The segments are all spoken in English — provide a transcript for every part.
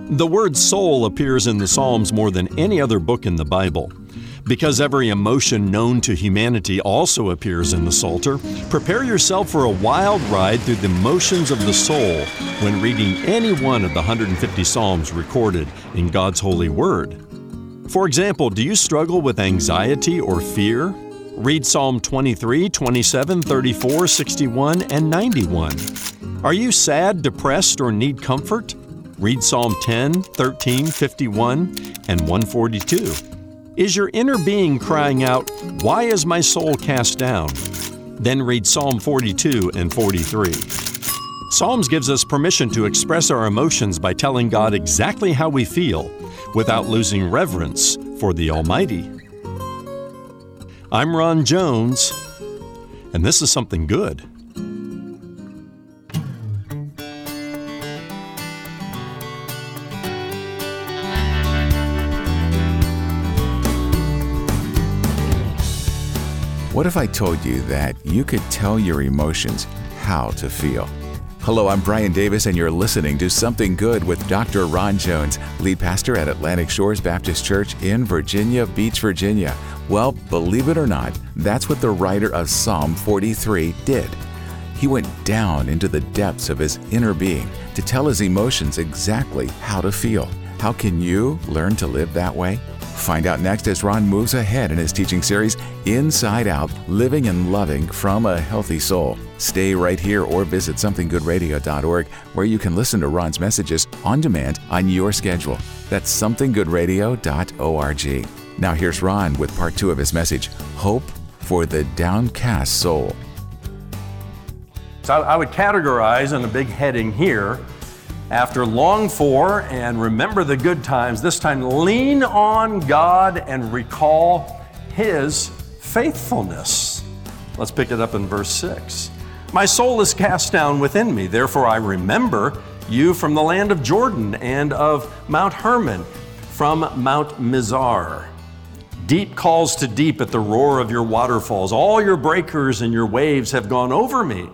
The word soul appears in the Psalms more than any other book in the Bible. Because every emotion known to humanity also appears in the Psalter, prepare yourself for a wild ride through the motions of the soul when reading any one of the 150 Psalms recorded in God's holy word. For example, do you struggle with anxiety or fear? Read Psalm 23, 27, 34, 61, and 91. Are you sad, depressed, or need comfort? Read Psalm 10, 13, 51, and 142. Is your inner being crying out, "Why is my soul cast down?" Then read Psalm 42 and 43. Psalms gives us permission to express our emotions by telling God exactly how we feel without losing reverence for the Almighty. I'm Ron Jones, and this is something good. What if I told you that you could tell your emotions how to feel? Hello, I'm Brian Davis, and you're listening to Something Good with Dr. Ron Jones, lead pastor at Atlantic Shores Baptist Church in Virginia Beach, Virginia. Well, believe it or not, that's what the writer of Psalm 43 did. He went down into the depths of his inner being to tell his emotions exactly how to feel. How can you learn to live that way? Find out next as Ron moves ahead in his teaching series, Inside Out, Living and Loving from a Healthy Soul. Stay right here or visit somethinggoodradio.org, where you can listen to Ron's messages on demand on your schedule. That's somethinggoodradio.org. Now here's Ron with part 2 of his message, Hope for the Downcast Soul. So I would categorize in a big heading here, after long for and remember the good times, this time lean on God and recall His faithfulness. Let's pick it up in verse 6. My soul is cast down within me, therefore I remember you from the land of Jordan and of Mount Hermon, from Mount Mizar. Deep calls to deep at the roar of your waterfalls. All your breakers and your waves have gone over me.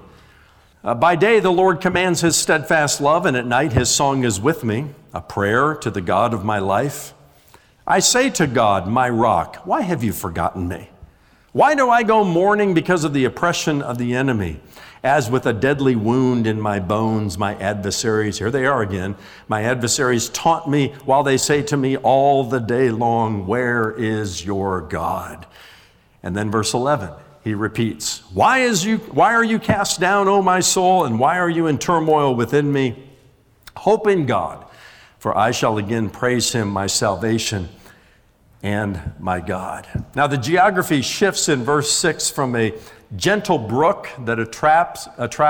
By day, the Lord commands His steadfast love, and at night His song is with me, a prayer to the God of my life. I say to God, my rock, why have you forgotten me? Why do I go mourning because of the oppression of the enemy? As with a deadly wound in my bones, my adversaries, here they are again, my adversaries taunt me while they say to me all the day long, where is your God? And then verse 11. He repeats, why are you cast down, O my soul, and why are you in turmoil within me? Hope in God, for I shall again praise Him, my salvation and my God. Now the geography shifts in verse 6 from a gentle brook that attracts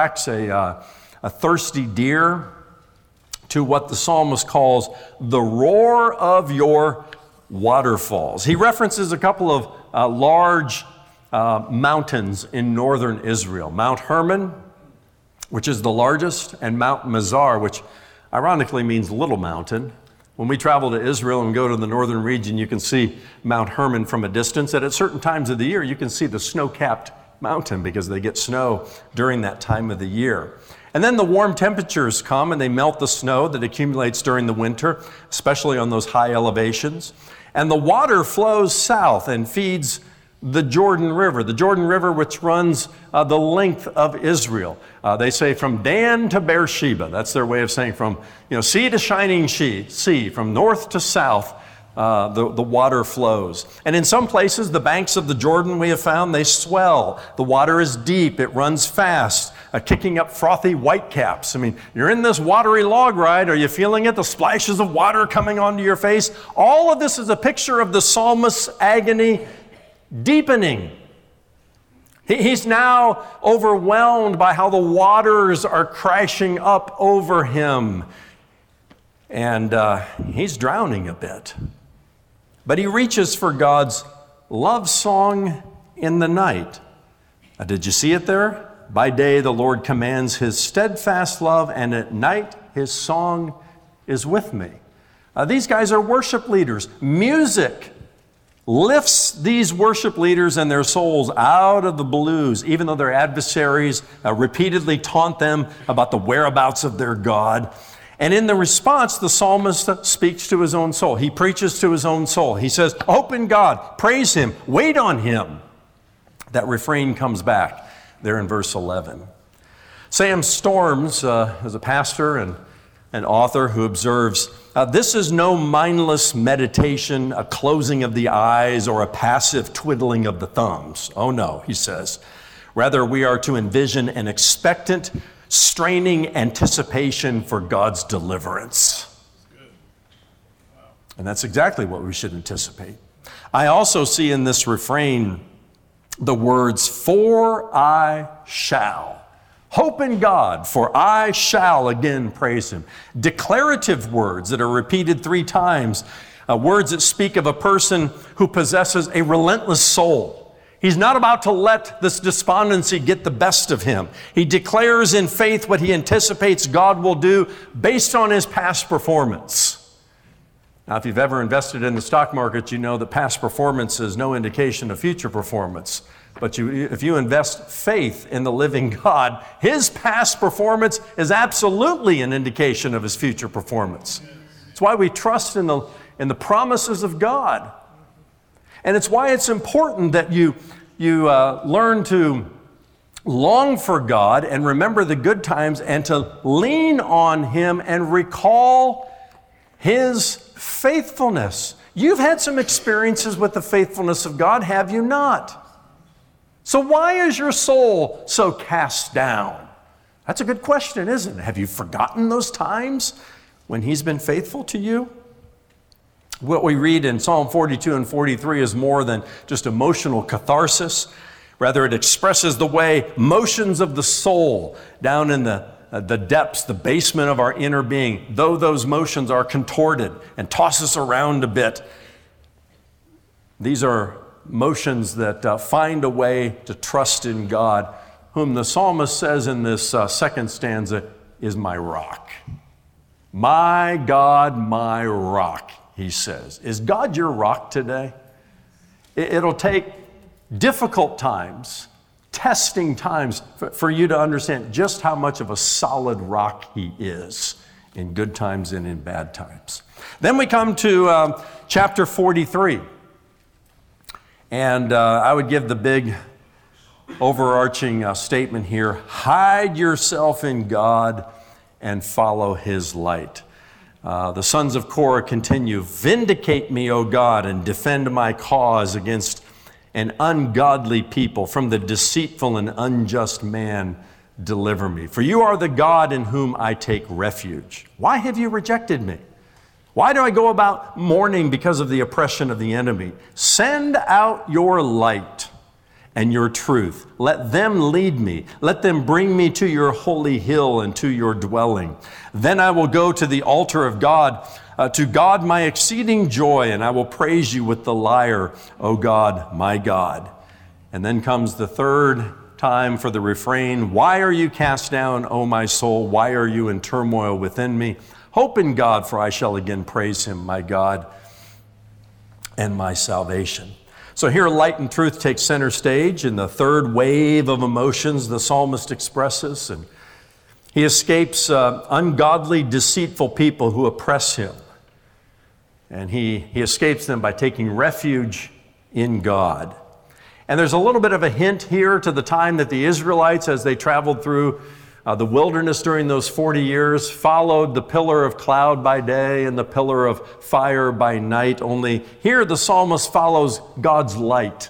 a thirsty deer to what the psalmist calls the roar of your waterfalls. He references a couple of large mountains in northern Israel. Mount Hermon, which is the largest, and Mount Mizar, which ironically means little mountain. When we travel to Israel and go to the northern region, you can see Mount Hermon from a distance. And at certain times of the year, you can see the snow-capped mountain because they get snow during that time of the year. And then the warm temperatures come and they melt the snow that accumulates during the winter, especially on those high elevations. And the water flows south and feeds the Jordan River which runs the length of Israel. They say from Dan to Beersheba. That's their way of saying from sea to shining sea, from north to south, the water flows. And in some places, the banks of the Jordan, we have found, they swell. The water is deep, it runs fast, kicking up frothy whitecaps. I mean, you're in this watery log ride. Are you feeling it? The splashes of water coming onto your face. All of this is a picture of the psalmist's agony deepening. He's now overwhelmed by how the waters are crashing up over him. And he's drowning a bit. But he reaches for God's love song in the night. Did you see it there? By day the Lord commands His steadfast love, and at night His song is with me. These guys are worship leaders. Music lifts these worship leaders and their souls out of the blues, even though their adversaries repeatedly taunt them about the whereabouts of their God. And in the response, the psalmist speaks to his own soul. He preaches to his own soul. He says, hope in God, praise him, wait on him. That refrain comes back there in verse 11. Sam Storms is a pastor and an author who observes, this is no mindless meditation, a closing of the eyes, or a passive twiddling of the thumbs. Oh no, he says. Rather, we are to envision an expectant, straining anticipation for God's deliverance. And that's exactly what we should anticipate. I also see in this refrain the words, for I shall. Hope in God, for I shall again praise him. Declarative words that are repeated 3 times, words that speak of a person who possesses a relentless soul. He's not about to let this despondency get the best of him. He declares in faith what he anticipates God will do based on his past performance. Now, if you've ever invested in the stock market, you know that past performance is no indication of future performance. But if you invest faith in the living God, his past performance is absolutely an indication of his future performance. It's why we trust in the promises of God. And it's why it's important that you learn to long for God and remember the good times and to lean on him and recall his faithfulness. You've had some experiences with the faithfulness of God, have you not? So why is your soul so cast down? That's a good question, isn't it? Have you forgotten those times when he's been faithful to you? What we read in Psalm 42 and 43 is more than just emotional catharsis. Rather, it expresses the way motions of the soul down in the depths, the basement of our inner being, though those motions are contorted and toss us around a bit, these are motions that find a way to trust in God, whom the psalmist says in this second stanza is my rock. My God, my rock, he says. Is God your rock today? It'll take difficult times, testing times for you to understand just how much of a solid rock he is in good times and in bad times. Then we come to chapter 43. And I would give the big overarching statement here, hide yourself in God and follow his light. The sons of Korah continue, vindicate me, O God, and defend my cause against an ungodly people. From the deceitful and unjust man, deliver me. For you are the God in whom I take refuge. Why have you rejected me? Why do I go about mourning because of the oppression of the enemy? Send out your light and your truth. Let them lead me. Let them bring me to your holy hill and to your dwelling. Then I will go to the altar of God, to God my exceeding joy, and I will praise you with the lyre, O God, my God. And then comes the third time for the refrain, why are you cast down, O my soul? Why are you in turmoil within me? Hope in God, for I shall again praise him, my God and my salvation. So here light and truth take center stage in the third wave of emotions the psalmist expresses. And he escapes ungodly, deceitful people who oppress him. And he escapes them by taking refuge in God. And there's a little bit of a hint here to the time that the Israelites, as they traveled through the wilderness during those 40 years, followed the pillar of cloud by day and the pillar of fire by night. Only here the psalmist follows God's light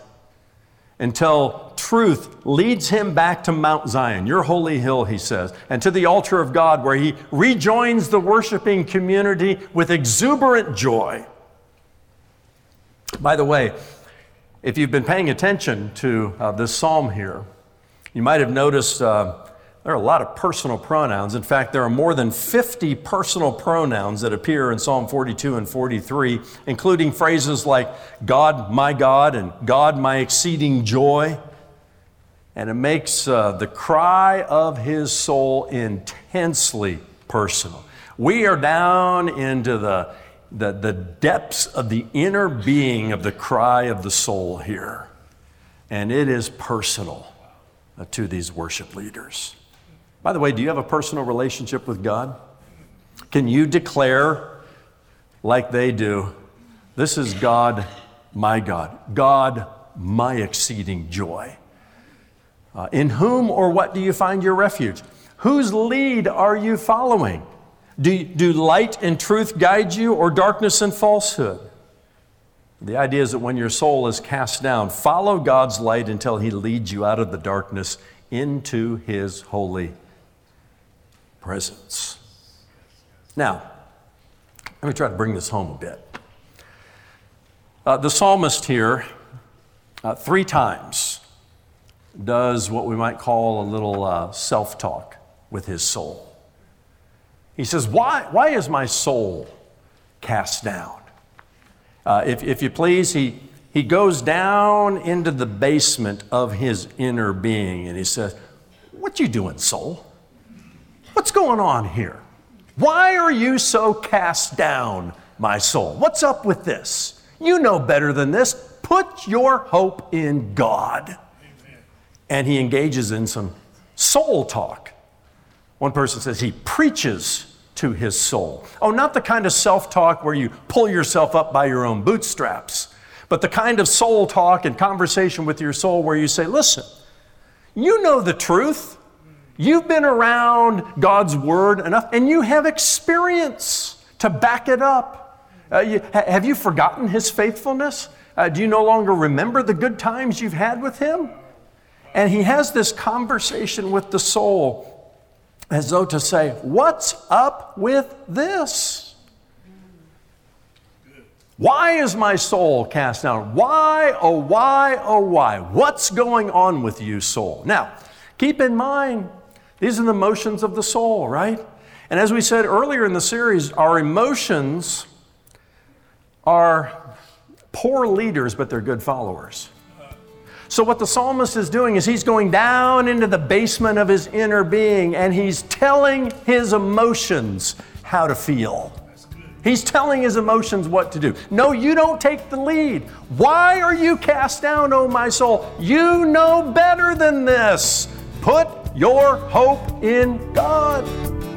until truth leads him back to Mount Zion, your holy hill, he says, and to the altar of God, where he rejoins the worshiping community with exuberant joy. By the way, if you've been paying attention to this psalm here, you might have noticed there are a lot of personal pronouns. In fact, there are more than 50 personal pronouns that appear in Psalm 42 and 43, including phrases like God, and God, my exceeding joy. And it makes the cry of his soul intensely personal. We are down into the depths of the inner being of the cry of the soul here. And it is personal to these worship leaders. By the way, do you have a personal relationship with God? Can you declare, like they do, this is God, my exceeding joy? In whom or what do you find your refuge? Whose lead are you following? Do light and truth guide you, or darkness and falsehood? The idea is that when your soul is cast down, follow God's light until He leads you out of the darkness into His holy presence. Now, let me try to bring this home a bit. The psalmist here 3 times does what we might call a little self-talk with his soul. He says, why is my soul cast down? If you please, he goes down into the basement of his inner being and he says, what you doing, soul? What's going on here? Why are you so cast down, my soul? What's up with this? You know better than this. Put your hope in God. Amen. And he engages in some soul talk. One person says he preaches to his soul. Oh, not the kind of self-talk where you pull yourself up by your own bootstraps, but the kind of soul talk and conversation with your soul where you say, listen, you know the truth. You've been around God's Word enough, and you have experience to back it up. Have you forgotten His faithfulness? Do you no longer remember the good times you've had with Him? And he has this conversation with the soul as though to say, what's up with this? Why is my soul cast down? Why, oh why, oh why? What's going on with you, soul? Now, keep in mind, these are the emotions of the soul, right? And as we said earlier in the series, our emotions are poor leaders, but they're good followers. So what the psalmist is doing is he's going down into the basement of his inner being and he's telling his emotions how to feel. He's telling his emotions what to do. No, you don't take the lead. Why are you cast down, O my soul? You know better than this. Put your hope in God.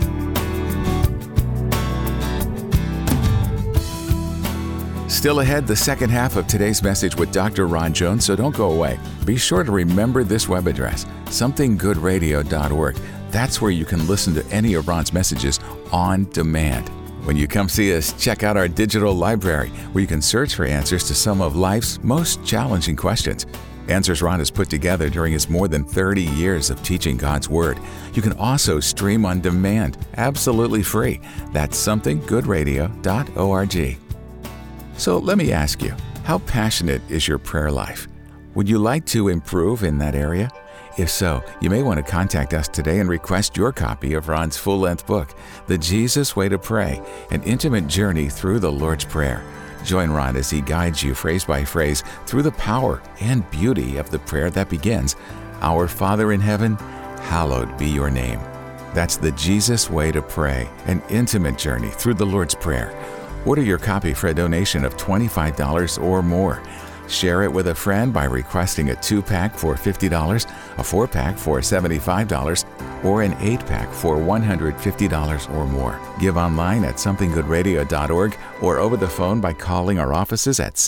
Still ahead, the second half of today's message with Dr. Ron Jones, so don't go away. Be sure to remember this web address, somethinggoodradio.org. That's where you can listen to any of Ron's messages on demand. When you come see us, check out our digital library, where you can search for answers to some of life's most challenging questions. Answers Ron has put together during his more than 30 years of teaching God's Word. You can also stream on demand, absolutely free. That's somethinggoodradio.org. So let me ask you, how passionate is your prayer life? Would you like to improve in that area? If so, you may want to contact us today and request your copy of Ron's full-length book, The Jesus Way to Pray, An Intimate Journey Through the Lord's Prayer. Join Ron as he guides you phrase by phrase through the power and beauty of the prayer that begins, Our Father in heaven, hallowed be your name. That's The Jesus Way to Pray, An Intimate Journey Through the Lord's Prayer. Order your copy for a donation of $25 or more. Share it with a friend by requesting a 2-pack for $50, a 4-pack for $75, or an 8-pack for $150 or more. Give online at somethinggoodradio.org or over the phone by calling our offices at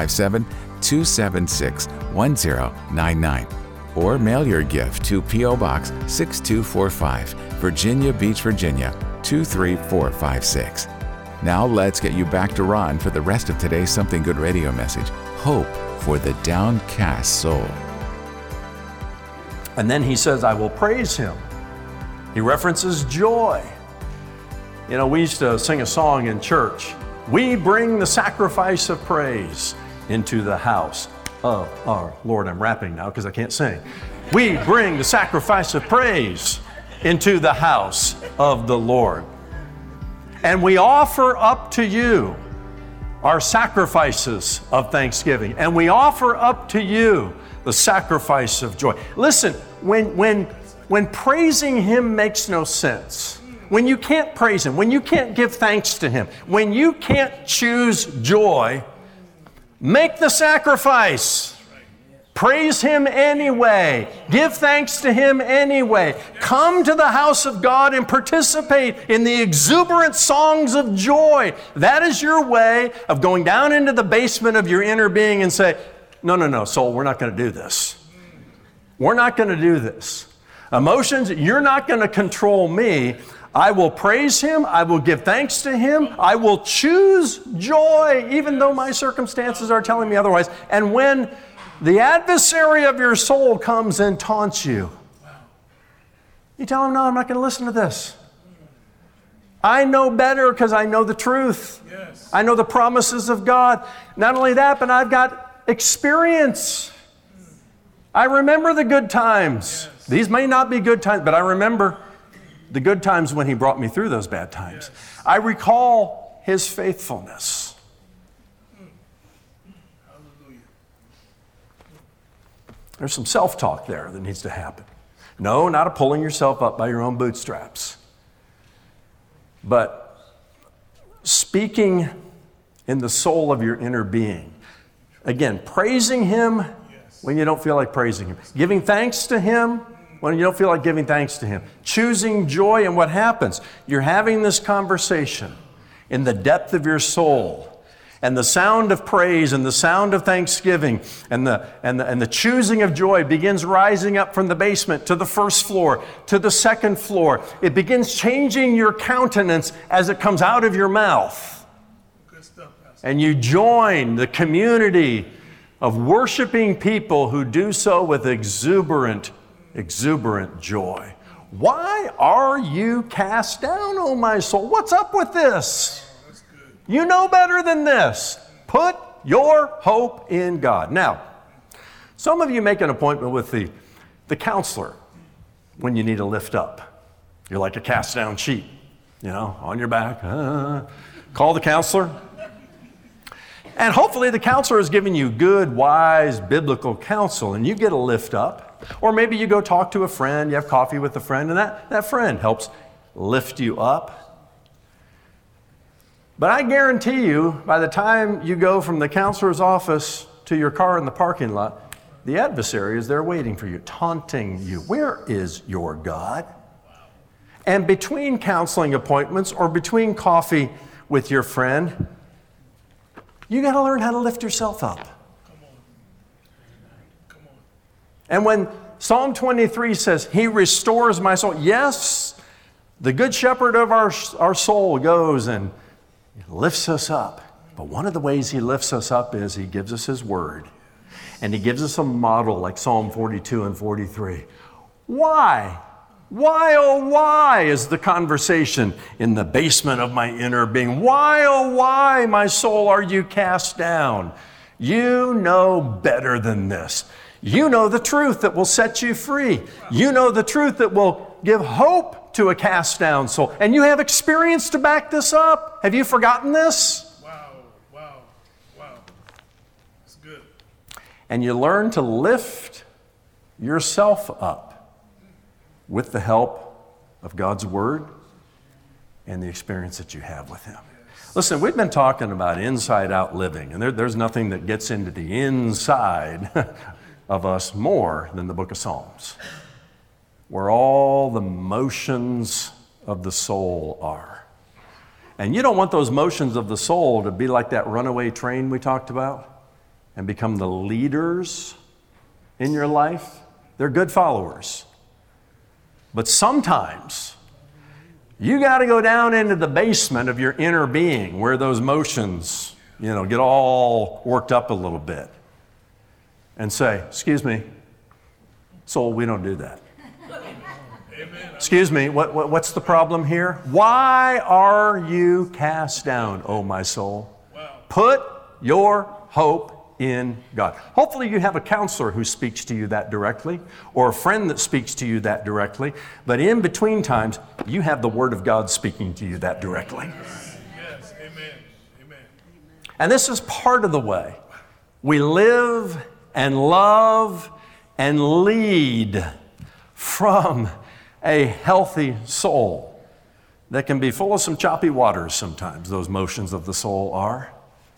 757-276-1099. Or mail your gift to P.O. Box 6245, Virginia Beach, Virginia 23456. Now let's get you back to Ron for the rest of today's Something Good Radio message, Hope for the Downcast Soul. And then he says, I will praise him. He references joy. You know, we used to sing a song in church. We bring the sacrifice of praise into the house of our Lord. I'm rapping now because I can't sing. We bring the sacrifice of praise into the house of the Lord. And we offer up to you our sacrifices of thanksgiving. And we offer up to you the sacrifice of joy. Listen, when praising Him makes no sense, when you can't praise Him, when you can't give thanks to Him, when you can't choose joy, make the sacrifice. Praise Him anyway. Give thanks to Him anyway. Come to the house of God and participate in the exuberant songs of joy. That is your way of going down into the basement of your inner being and say, no, soul, we're not going to do this. We're not going to do this. Emotions, you're not going to control me. I will praise Him. I will give thanks to Him. I will choose joy, even though my circumstances are telling me otherwise. And when the adversary of your soul comes and taunts you, you tell him, no, I'm not going to listen to this. I know better because I know the truth. Yes. I know the promises of God. Not only that, but I've got experience. I remember the good times. Yes. These may not be good times, but I remember the good times when He brought me through those bad times. Yes. I recall His faithfulness. There's some self-talk there that needs to happen. No, not a pulling yourself up by your own bootstraps. But speaking in the soul of your inner being. Again, praising Him when you don't feel like praising Him. Giving thanks to Him when you don't feel like giving thanks to Him. Choosing joy, and what happens? You're having this conversation in the depth of your soul. And the sound of praise and the sound of thanksgiving and the choosing of joy begins rising up from the basement to the first floor, to the second floor. It begins changing your countenance as it comes out of your mouth. Good stuff, Pastor. And you join the community of worshiping people who do so with exuberant joy. Why are you cast down, O my soul? What's up with this? You know better than this. Put your hope in God. Now, some of you make an appointment with the counselor when you need a lift up. You're like a cast down sheep, on your back. Call the counselor. And hopefully the counselor is giving you good, wise, biblical counsel, and you get a lift up. Or maybe you go talk to a friend, you have coffee with a friend, and that friend helps lift you up. But I guarantee you, by the time you go from the counselor's office to your car in the parking lot, the adversary is there waiting for you, taunting you. Where is your God? And between counseling appointments or between coffee with your friend, you got to learn how to lift yourself up. Come on. And when Psalm 23 says, He restores my soul, yes, the good shepherd of our soul goes and lifts us up. But one of the ways He lifts us up is He gives us His word. And He gives us a model like Psalm 42 and 43. Why? Why, oh, why is the conversation in the basement of my inner being? Why, oh, why, my soul, are you cast down? You know better than this. You know the truth that will set you free. You know the truth that will give hope to a cast down soul. And you have experience to back this up. Have you forgotten this? Wow. That's good. And you learn to lift yourself up with the help of God's Word and the experience that you have with Him. Listen, we've been talking about inside-out living, and there's nothing that gets into the inside of us more than the book of Psalms, where all the motions of the soul are. And you don't want those motions of the soul to be like that runaway train we talked about and become the leaders in your life. They're good followers. But sometimes you got to go down into the basement of your inner being where those motions, get all worked up a little bit and say, excuse me, soul, we don't do that. Excuse me, what's the problem here? Why are you cast down, O my soul? Put your hope in God. Hopefully you have a counselor who speaks to you that directly, or a friend that speaks to you that directly, but in between times, you have the Word of God speaking to you that directly. Yes, amen. And this is part of the way we live and love and lead from a healthy soul that can be full of some choppy waters sometimes, those motions of the soul are.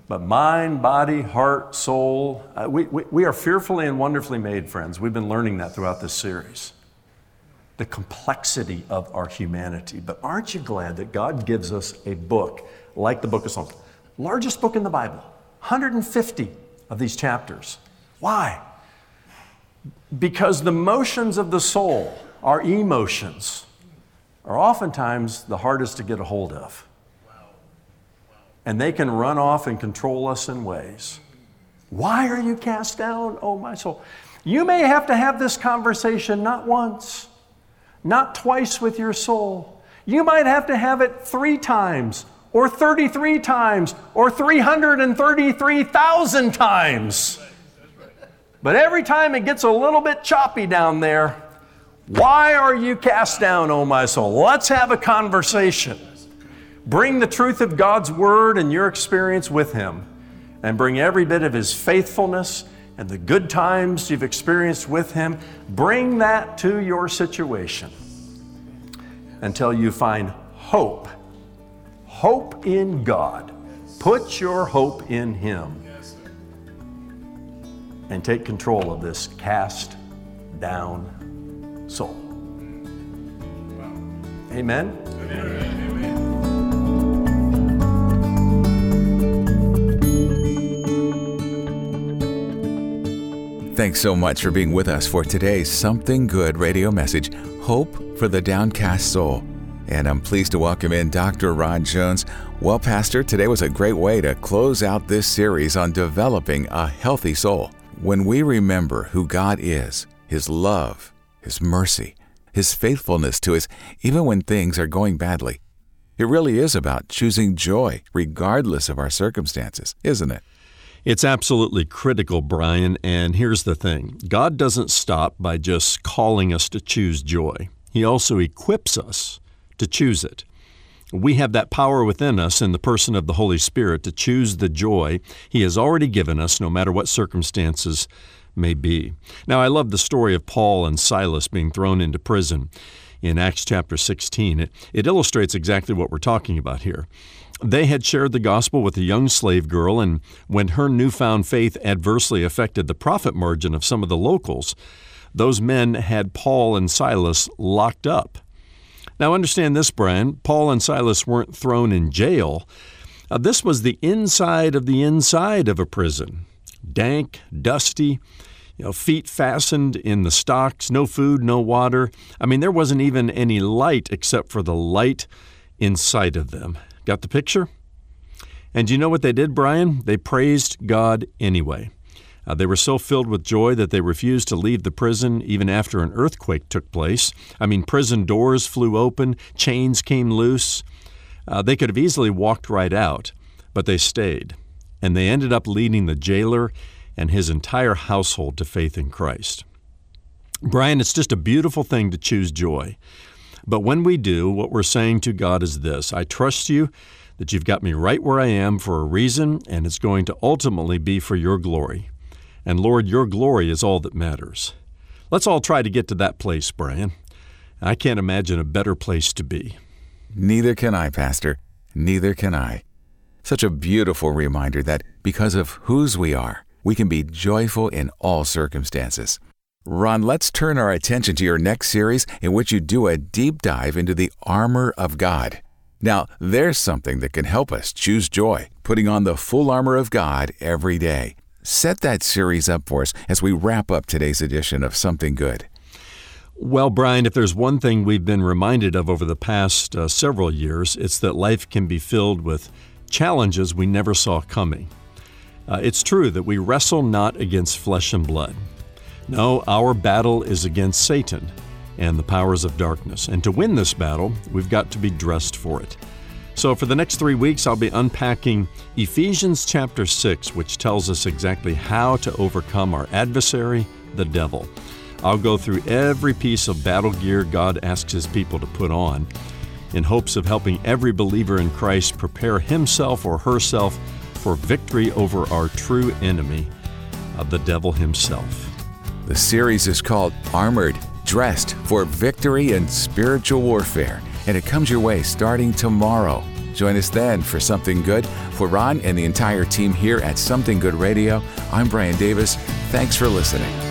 But mind, body, heart, soul, we are fearfully and wonderfully made, friends. We've been learning that throughout this series. The complexity of our humanity. But aren't you glad that God gives us a book like the book of Psalms? Largest book in the Bible, 150 of these chapters. Why? Because the motions of the soul, our emotions, are oftentimes the hardest to get a hold of. And they can run off and control us in ways. Why are you cast down, oh my soul? You may have to have this conversation not once, not twice with your soul. You might have to have it 3 times, or 33 times, or 333,000 times. But every time it gets a little bit choppy down there, why are you cast down, oh my soul? Let's have a conversation. Bring the truth of God's Word and your experience with Him, and bring every bit of His faithfulness and the good times you've experienced with Him. Bring that to your situation until you find hope. Hope in God. Put your hope in Him and take control of this cast down soul. Amen? Amen. Thanks so much for being with us for today's Something Good radio message, Hope for the Downcast Soul. And I'm pleased to welcome in Dr. Ron Jones. Well, Pastor, today was a great way to close out this series on developing a healthy soul. When we remember who God is, His love, His mercy, His faithfulness to us, even when things are going badly, it really is about choosing joy regardless of our circumstances, isn't it? It's absolutely critical, Brian, and here's the thing. God doesn't stop by just calling us to choose joy. He also equips us to choose it. We have that power within us in the person of the Holy Spirit to choose the joy He has already given us, no matter what circumstances may be. Now, I love the story of Paul and Silas being thrown into prison in Acts chapter 16. It illustrates exactly what we're talking about here. They had shared the gospel with a young slave girl, and when her newfound faith adversely affected the profit margin of some of the locals, those men had Paul and Silas locked up. Now understand this, Brian. Paul and Silas weren't thrown in jail. This was the inside of a prison. Dank, dusty, feet fastened in the stocks, no food, no water. I mean, there wasn't even any light except for the light inside of them. Got the picture? And you know what they did, Brian? They praised God anyway. They were so filled with joy that they refused to leave the prison even after an earthquake took place. I mean, prison doors flew open, chains came loose. They could have easily walked right out, but they stayed. And they ended up leading the jailer and his entire household to faith in Christ. Brian, it's just a beautiful thing to choose joy. But when we do, what we're saying to God is this: I trust you that you've got me right where I am for a reason, and it's going to ultimately be for your glory. And Lord, your glory is all that matters. Let's all try to get to that place, Brian. I can't imagine a better place to be. Neither can I, Pastor. Neither can I. Such a beautiful reminder that because of whose we are, we can be joyful in all circumstances. Ron, let's turn our attention to your next series in which you do a deep dive into the armor of God. Now, there's something that can help us choose joy, putting on the full armor of God every day. Set that series up for us as we wrap up today's edition of Something Good. Well, Brian, if there's one thing we've been reminded of over the past several years, it's that life can be filled with challenges we never saw coming. It's true that we wrestle not against flesh and blood. No, our battle is against Satan and the powers of darkness. And to win this battle, we've got to be dressed for it. So for the next 3 weeks, I'll be unpacking Ephesians chapter 6, which tells us exactly how to overcome our adversary, the devil. I'll go through every piece of battle gear God asks His people to put on in hopes of helping every believer in Christ prepare himself or herself for victory over our true enemy, the devil himself. The series is called Armored, Dressed for Victory in Spiritual Warfare, and it comes your way starting tomorrow. Join us then for Something Good. For Ron and the entire team here at Something Good Radio, I'm Brian Davis. Thanks for listening.